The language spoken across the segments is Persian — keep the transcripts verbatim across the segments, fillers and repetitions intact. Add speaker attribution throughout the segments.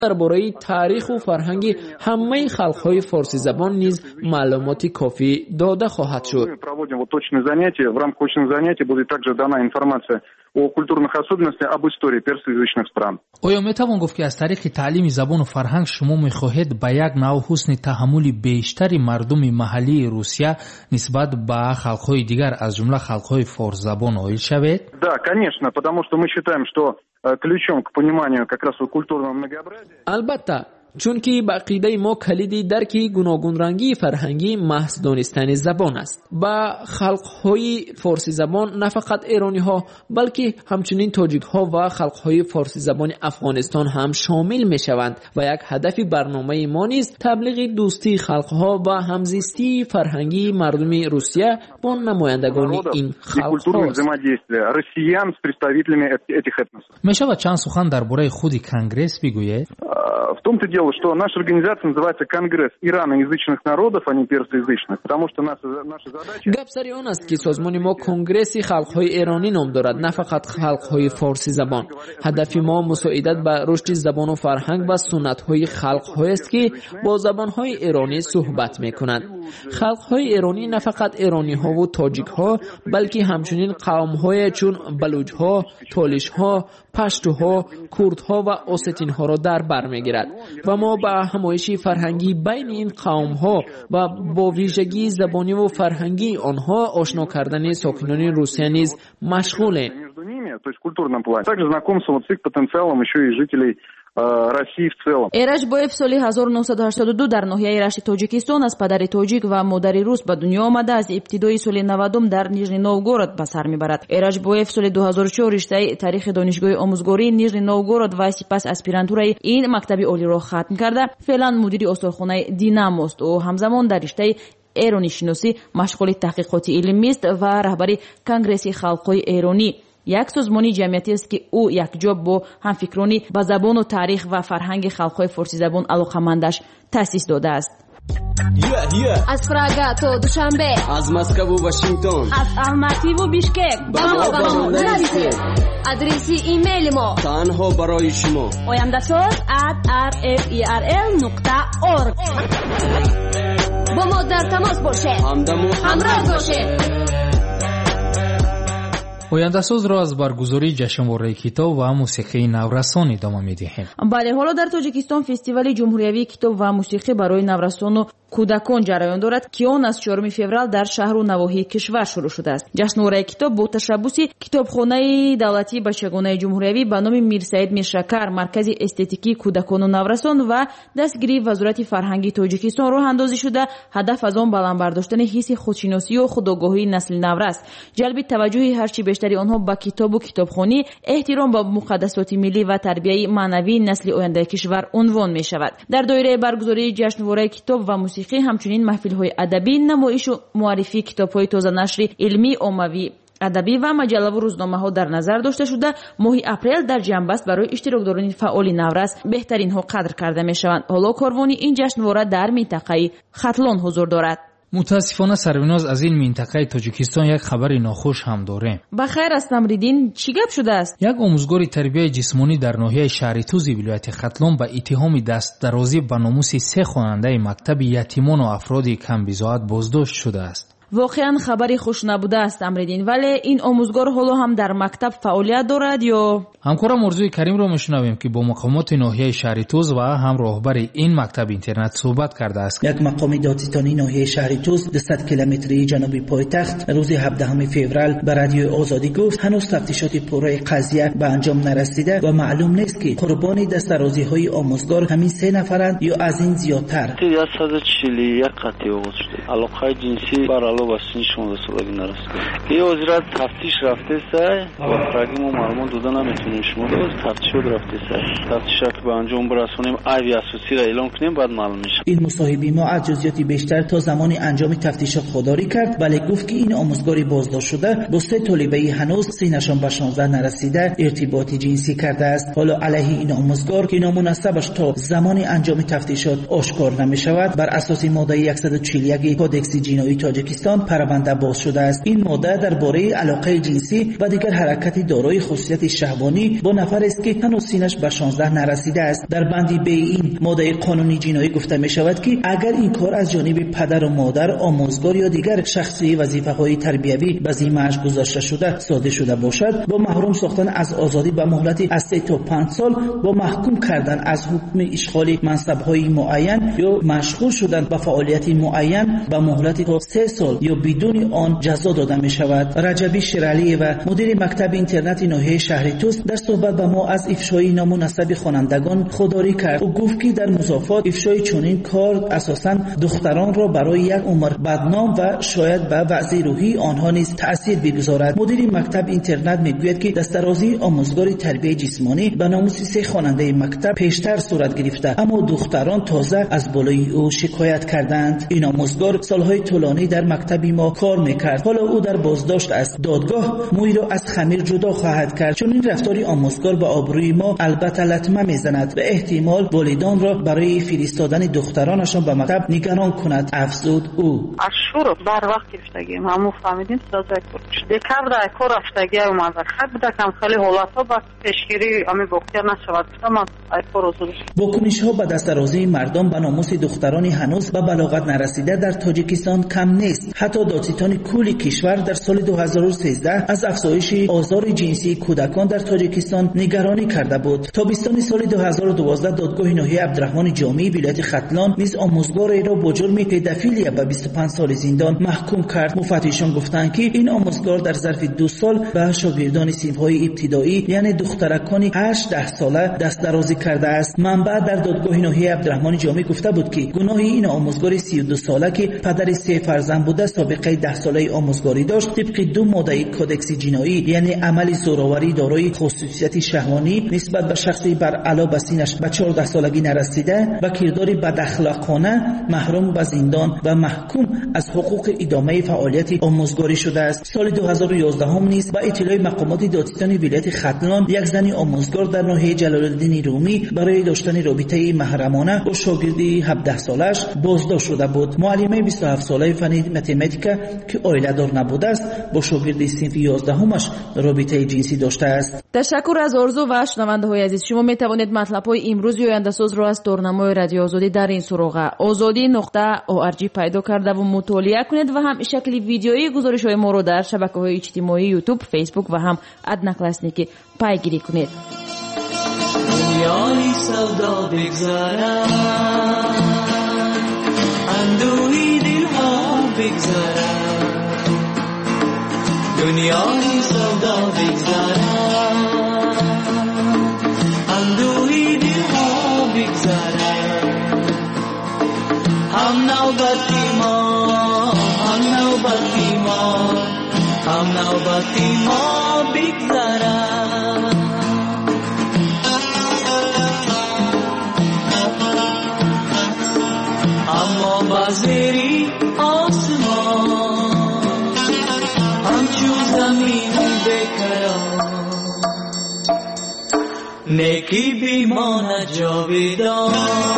Speaker 1: درباره تاریخ و فرهنگ همه خلق‌های فارسی زبان نیز معلومات کافی داده خواهد شد.
Speaker 2: Проводим вот очные занятия. В рамках очных занятий будет также дана информация о культурных особенностях, об истории персоязычных стран.
Speaker 3: آیا میتوان گفت که از طریق تعلیم زبان و فرهنگ شما میخواهید به یک نوع حسن تحمل بیشتری مردم محلی روسیه نسبت به خلق‌های دیگر از جمله خلق‌های فارس زبان قائل شوید؟
Speaker 2: Да, конечно, потому что мы считаем, что ключом к пониманию как раз культурного многообразия.
Speaker 1: البته چون که به عقیده ما کلید درک گوناگون رنگی فرهنگی محض دانستن زبان است. با خلق‌های فارسی زبان نه فقط ایرانی ها بلکه همچنین تاجیک ها و خلق‌های فارسی زبان افغانستان هم شامل می شوند و یک هدف برنامه ما نیز تبلیغ دوستی خلق‌ها و همزیستی فرهنگی مردم روسیه با نمایندگان این خلق‌ها است.
Speaker 3: می شود چند سخن درباره خود کنگره بگویید؟
Speaker 2: В том-то дело, что наша организация называется Конгресс ираноязычных народов, а не персоязычных, потому что наша, наша задача...
Speaker 1: گپ سر آن است که سازمان ما کنگرس خلق‌های ایرانی نام دارد، نه فقط خلق‌های فارسی زبان. هدف ما مساعدت به رشد زبان و فرهنگ و سنت‌های خلق‌های است که با زبان‌های ایرانی صحبت می‌کنند. خلق‌های ایرانی نه فقط ایرانی‌ها و تاجیک‌ها بلکه همچنین قوم‌های چون بلوچ‌ها، تالش‌ها، پشتوها، کردها و اوستین‌ها را در بر می‌گیرد و ما با همایش فرهنگی بین این قوم‌ها و با ویژگی زبانی و فرهنگی آنها آشنا کردن ساکنان روسیه نیز مشغولیم.
Speaker 2: То есть в культурном плане. Также знакомство вот с их потенциалом еще и жителей России в целом.
Speaker 4: Эрашбоев соли ҳазору нуҳсад و ҳаштоду ду дар ноҳияи Рашти Тоҷикистон аз падари тоҷик ва модари рус ба дунё омада аз ибтидои соли навадум дар Нижний Новгород ба сар мебарад. Эрашбоев соли ду ҳазору чор риштаи тарихи донишгоҳи омӯзгории Нижний Новгород ва сипас аспирантураи ин мактаби олиро хатм карда феълан мудири осорхонаи Динамост. ӯ ҳамзамон дар риштаи эронишиносӣ машғули таҳқиқоти илмист ва раҳбари Конгресси халқҳои эронӣ. як созмони ҷамъияте аст ки ӯ якҷоb бо ҳамфикрони ба забону таърих ва фарҳанги халқҳои форсизабон алоқамандаш таъсис додааст.
Speaker 5: аз Прага то Душанбе,
Speaker 6: аз Москву Вашингтон,
Speaker 5: аз Алмативу Бишкек ба мо ба мо нависед. адреси имейли мо
Speaker 6: танҳо барои шумо
Speaker 5: оямдасоз at r f e r l нуқта org. бо мо дар тамос бошед, ҳамроҳ бошед.
Speaker 3: ояндасозро аз баргузории ҷашнвораи китоб ва мусиқии наврасон идома медиҳем.
Speaker 4: бале, ҳоло дар Тоҷикистон фестивали ҷумҳуриявии китоб ва мусиқӣ барои наврасону кӯдакон ҷараён дорад ки он аз чорум феврал дар шаҳру навоҳии кишвар шурӯъ шудааст. ҷашнвораи китоб бо ташаббуси китобхонаи давлатии бачагонаи ҷумҳуриявӣ ба номи Мирсаид Миршакар, маркази эстетикии кӯдакону наврасон ва дастгирии Вазорати фарҳанги Тоҷикистон роҳ андозӣ шуда, ҳадаф аз он баландбардоштани ҳисси худшиносию навогоҳии насли наврас, ҷалби таваҷҷӯҳи ҳарчи бештари онҳо ба китобу китобхонӣ, эҳтиром ба муқаддасоти миллӣ ва тарбияи маънавии насли ояндаи кишвар унвон мешавад. дар доираи баргузории ҷашнвораи китоб ва мусиқӣ ҳамчунин маҳфилҳои адабӣ, намоишу муаррифии китобҳои тозанашри илмӣ, оммавӣ адабӣ ва маҷаллаву рӯзномаҳо дар назар дошта шуда, моҳи апрел дар ҷанбаст барои иштирокдорони фаъоли наврас беҳтаринҳо қадр карда мешаванд. ҳоло корвони ин ҷашнвора дар минтақаи Хатлон ҳузур дорад.
Speaker 3: мутаассифона сарвиноз аз ин минтақаи Тоҷикистон як хабари нохуш ҳам дорем.
Speaker 4: ба хайр аст Намриддин, чӣ гап шудааст?
Speaker 3: як омӯзгори тарбияи ҷисмонӣ дар ноҳияи шаҳри Тузи вилояти Хатлон ба иттиҳоми дастдарозӣ ба номуси се хонандаи мактаби ятимону афроди камбизоат боздошт шудааст.
Speaker 4: воқеан хабари хуш набудааст Амриддин, вале ин омӯзгор ҳоло ҳам дар мактаб фаъолият дорад ё?
Speaker 3: ҳамкорам Орзуи Каримро мешунавем ки бо мақомоти ноҳияи шаҳри Туз ва ҳам роҳбари ин мактаби интернат суҳбат кардааст.
Speaker 7: як мақоми додистони ноҳияи шаҳри Туз дусад километрии ҷануби пойтахт рӯзи ҳабдаҳуми феврал ба радиои Озодӣ гуфт ҳанӯз тафтишоти пурраи қазия ба анҷом нарасида ва маълум нест ки қурбони дастарозиҳои омӯзгор ҳамин се нафаранд ё аз ин зиёдтар.
Speaker 8: صد و چهل و یک قطعی آغاز شده. علاقه جنسی بر علاوه بر سن شانزده سالگی نرسیده. این وزارت تفتیش رفته سر و فرقی ما معلومات دادن نمیتونیم شما دوست تفتیشات رفته سر. تفتیشات که به انجام برسونیم آیوی اساسی را اعلام کنیم بعد معلوم میشه.
Speaker 7: این مصاحبه ما از جزئیات بیشتر تا زمان انجام تفتیشات خودداری کرد، ولی گفت که این آموزگاری بازداشت شده با سه طالبه هنوز سنشان به شانزده نرسیده ارتباط جنسی کرده است. حالا علیه این آموزگار که نامناسبش تا زمان انجام تفتیشات آشکار نمیشود، بر اساس ماده صد و چهل و یک کودکس جنایی تاجیکستان تاجیکستان پرونده باز شده است. این ماده درباره علاقه جنسی و دیگر حرکتی دارای خصوصیت شهوانی با نفر است که هنوز سینش به شانزده نرسیده است. در بندی به این ماده قانونی جنایی گفته می شود که اگر این کار از جانب پدر و مادر، آموزگار یا دیگر شخصی وظیفه‌های تربیوی به ذمه‌اش گذاشته شده صادر شده باشد، با محروم ساختن از آزادی به مهلت از سه تا پنج سال، با محکوم کردن از حکم اشغال منصب‌های معین یا مشغول شدن به فعالیت معین به مهلت تا سه سال یا بدون آن جزا داده می شود. رجبی شیرعلی و مدیر مکتب اینترنت ناحیه شهر توس در صحبت با ما از افشای نامناسب خوانندگان خودداری کرد. او گفت که در مضافات افشای چنین کار اساساً دختران را برای یک عمر بدنام و شاید به وضع روحی آنها نیز تأثیر بگذارد. مدیر مکتب اینترنت میگوید که دسترازی آموزگار تربیت جسمانی به ناموس سه خواننده مکتب پیشتر صورت گرفته، اما دختران تازه از بالای او شکایت کردند. این آموزگار سالهای طولانی در مکتب ما کار میکرد، حالا او در بازداشت است. دادگاه موی را از خمیر جدا خواهد کرد، چون این رفتاری آموزگار به آبروی ما البته لطمه میزند و احتمال والدان را برای فرستادن دخترانشان به مکتب نگران کند، افزود او.
Speaker 9: از شروع بر وقت گرفتگیم همون فهمیدیم سازه کرد دکبر در کار رفتگی اومده خط بده کم خیلی حالت ها با پیشگیری امی بختیار نشود اما ای کار حضورش.
Speaker 7: واکنش ها به دسترازی مردم به ناموس دخترانی هنوز به بلاغت نرسیده در تاجیکستان کم نیست. حتی دادستان کل کشور در سال دو هزار و سیزده از افزایش آزار جنسی کودکان در تاجیکستان نگرانی کرده بود. تابستان سال دو هزار و دوازده دادگاه ناحیه عبدالرحمن جامی ولایت ختلان نیز آموزگاری را با جرم پدافیلی به بیست و پنج سال زندان محکوم کرد. مفتشان گفتند که این آموزگار در ظرف دو سال به شاگردان صنف‌های ابتدایی یعنی دخترکان هشت ده ساله دست درازی کرده است. منبع در دادگاه ناحیه عبدالرحمن جامی گفته بود که گناه این آموزگار سی و دو ساله که پدر سه فرزند بوده سابقه ده ساله آموزگاری داشت طبق دو ماده کودکس جنایی یعنی عمل زورآوری دارای خصوصیت شهوانی نسبت به شخصی بر علاوه سینش به چهارده سالگی نرسیده و کرداری بداخلاقانه محروم به زندان و محکوم از حقوق ادامه فعالیت آموزگاری شده است. سال دو هزار و یازده هم نیز با اطلاع مقامات دادستانی ولایت ختلان یک زن آموزگار در ناحیه جلال الدین رومی برای داشتن رابطه محرمانه با شاگردی هفده سالش بازداشت شده بود. معلمه بیست و هفت ساله فن متمتیکا که عائله دار نبوده است با شاگرد صنف یازده همش رابطه جنسی داشته است.
Speaker 4: تشکر از آرزو و شنونده های عزیز. شما می توانید مطلب های امروز یا آینده ساز را از دورنمای رادیو آزادی در این سراغ آزادی نقطه او ار جی پیدا کرده و مطالعه کنید و هم شکلی ویدیویی گزارش های ما را در شبکه‌های اجتماعی یوتیوب، فیسبوک و هم ادنکلاسنیکی پیگیری کنید.
Speaker 10: دنیای سودا بگذارم اندوهی دلها بگذارم دنیای سودا بگذارم اندوهی دلها بگذارم هم نوبتی ما هم نوبتی ما هم نوبتی ما بگذارم اما بازری آسمان همچو زمین بکرم نیکی بیمان جاویدان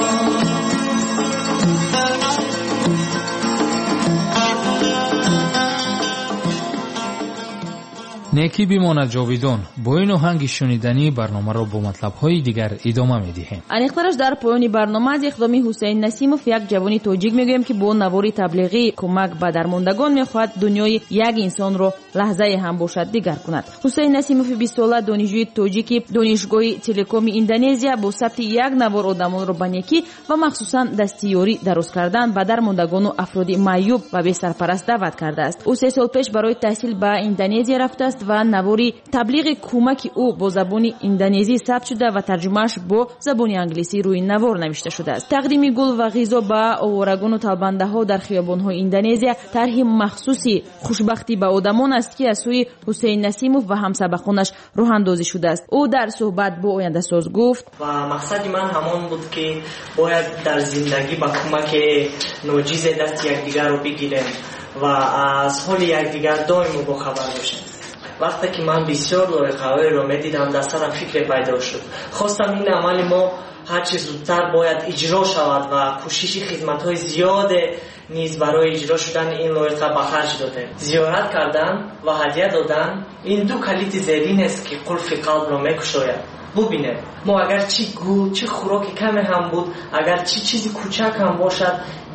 Speaker 3: نیکی بیماند جاویدان. با این آهنگ شنیدنی برنامه را با مطلب‌های دیگر ادامه می‌دهیم.
Speaker 4: انیخترش در پایان برنامه از اقدام حسین نسیموف یک جوانی تاجیک میگویم که با نوار تبلیغی کمک به درماندگان میخواهد دنیای یک انسان را لحظه هم باشد دیگر کند. حسین نسیموف بیست ساله دانشجوی تاجیکی دانشگاه تلکوم اندونزیا با ثبت یک نوار آدمان را به نیکی و مخصوصا دستیاری درست کردن به درماندگان و افراد معیوب و بی سرپرست دعوت کرده است. او سه سال پیش برای تحصیل به اندونزیا رفته است و نواری تبلیغ کمک او با زبان اندونزی ثبت شده و ترجمهش با زبان انگلیسی روی نوار نوشته شده است. تقدیم گل و غذا به آوارگان و طلبنده ها در خیابان‌های اندونزیا طرح مخصوصی خوشبختی به آدمان است که از سوی حسین نسیموف و همسبقانش راه اندازی شده است. او در صحبت با آینده ساز گفت
Speaker 11: و مقصد من همان بود که باید در زندگی با کمک ناجیز دست یکدیگر رو بگیریم و از حال یکدیگر دائم با خبر باشیم. وقتی که من بسیار لایقه‌های رو می‌دیدم در سرم فکر پیدا شد. خواستم این عمل ما هر چه زودتر باید اجرا شود و کوشش خدمت‌های زیاد نیز برای اجرا شدن این لایحه به خرج دادیم. زیارت کردن و هدیه دادن این دو کلید زرین است که قلف قلب را می‌گشاید. ببینید ما اگر چی گل چی خوراک کمی هم بود، اگر چی چیزی کوچک هم باشد،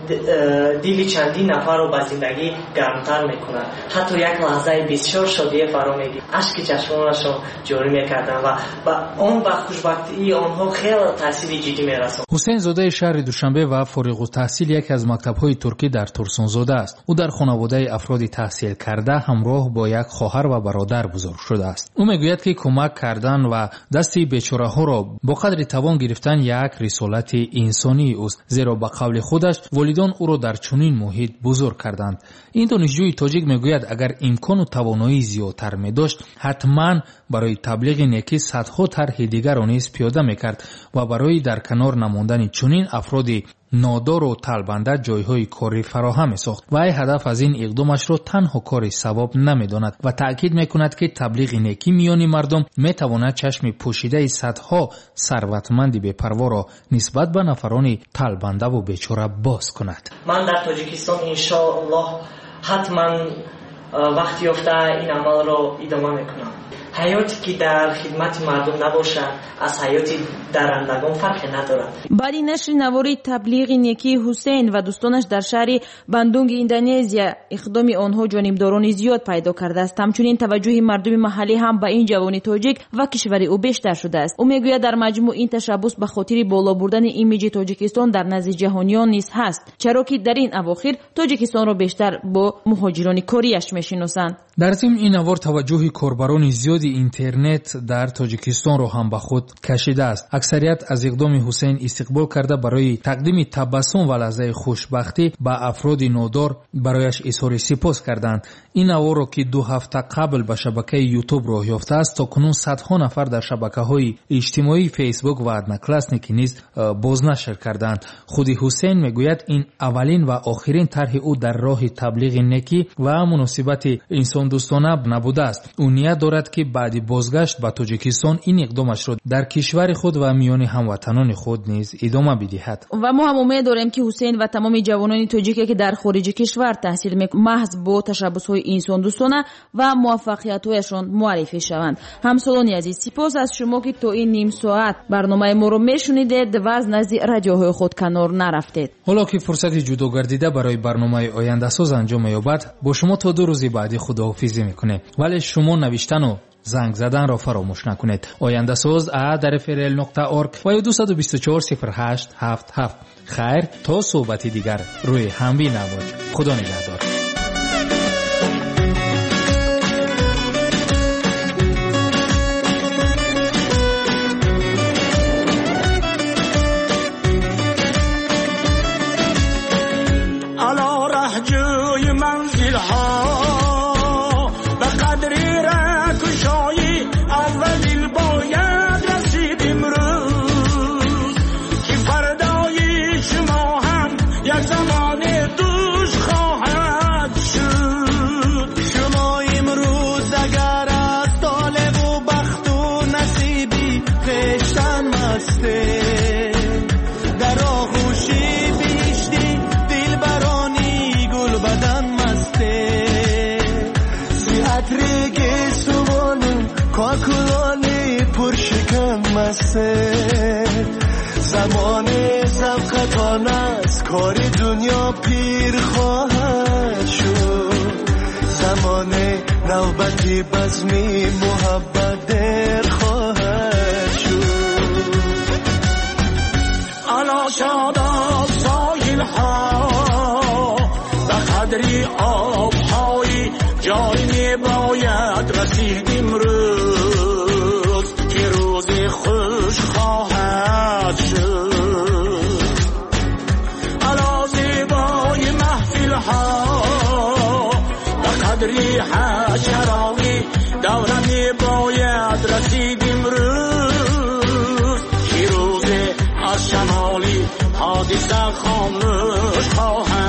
Speaker 11: دیلی چندین نفر رو به زندگی گرمتر میکنند. حتی یک لحظه بسیار شادی فرا میگیرد، اشک چشمانشان جاری میکردن و به آن وقت خوشبختی آنها خیلی تاثیر جدی میرساند.
Speaker 3: حسین زاده شهر دوشنبه و فارغ التحصیل یکی از مکتب‌های ترکی در ترسون زاده است. او در خانواده افراد تحصیل کرده همراه با یک خواهر و برادر بزرگ شده است. او میگوید که کمک کردن و دستی بیچاره‌ها را با قدر توان گرفتن یک رسالت انسانی است، زیرا به قول خودش والدان او را در چنین محیط بزرگ کردند. این دانشجوی تاجیک میگوید اگر امکان و توانایی زیادتر می‌داشت حتما برای تبلیغ نیکی صدها طرح دیگر را نیز پیاده می‌کرد و برای در کنار نماندن چنین افراد نادار و طلبنده جایهای کاری فراهم می‌ساخت و هدف از این اقدامش را تنها کار ثواب نمی‌داند و تأکید می‌کند که تبلیغ نیکی میان مردم می‌تواند چشم پوشیده صدها ثروتمند بی‌پروا را نسبت به نفران طلبنده و بیچاره باز کند.
Speaker 11: من در تاجیکستان ان شاء الله حتما وقت یافته این عمل را ادامه می‌کنم. حیاتی که در خدمت مردم نباشد از حیات درندگان فرقی ندارد.
Speaker 4: بعد نشر نواری تبلیغ نیکی حسین و دوستانش در شهر بندونگ اندونزیا اقدام آنها جانبداران زیاد پیدا کرده است. همچنین توجه مردم محلی هم به این جوانی تاجیک و کشوری او بیشتر شده است. او میگوید در مجموع این تشبث به خاطر بالا بردن ایمیج تاجیکستان در نزد جهانیان نیز هست، چرا که در این اواخر تاجیکستان را بیشتر با مهاجران کوریش میشناسند.
Speaker 3: در ضمن این نوار توجه کاربران زیادی اینترنت در تاجیکستان را هم به خود کشیده است. اکثریت از اقدام حسین استقبال کرده برای تقدیم تبسم و لحظه خوشبختی به افراد نادار برایش اظهار سپاس کردند. این نوار را که دو هفته قبل به شبکه یوتیوب راه یافته است تا کنون صدها نفر در شبکه‌های اجتماعی فیسبوک و ادناکلاسنیک نیز بازنشر کردند. خود حسین میگوید این اولین و آخرین طرح او در راه تبلیغ نیکی و مناسبت انسان دوستانه نبوده است. او نیت دارد که بعد بازگشت به تاجیکستان این اقدامش را در کشور خود و میان هموطنان خود نیز ادامه بدهد.
Speaker 4: و ما هم امید داریم که حسین و تمام جوانان تاجیکی که در خارج کشور تحصیل میکنند محض با تشبث‌های انسان دوستانه و موفقیت‌هایشان معرفی شوند. همسالان عزیز، سپاس از شما که تا این نیم ساعت برنامه ما رو میشنیدید و از نزد رادیوهای خود کنار نرفتید.
Speaker 3: حالا که فرصت جداگردیده برای برنامه آینده ساز انجام یابد، با شما تا دو روز بعدی خداحافظی میکنه. ولی شما نوشتن و زنگ زدن را فراموش نکنید. آینده ساز ا در فرل نقطه اورگ و دو دو چهار صفر هشت هفت هفت. خیر تا صحبتی دیگر روی همبین نباش. خدا نگهدار.
Speaker 10: زمان زبقتان است، کار دنیا پیر خواهد شد. زمان نوبتی بزمی محبت در خواهد شد. علا شادا سایل ها به قدری آب های جاری باید رسید امروز که روز خوش خواهد شد. علا زیبای محفل ها به قدری حشرانی دورمی باید رسید امروز که روز از شمالی حادثه خاموش خواهد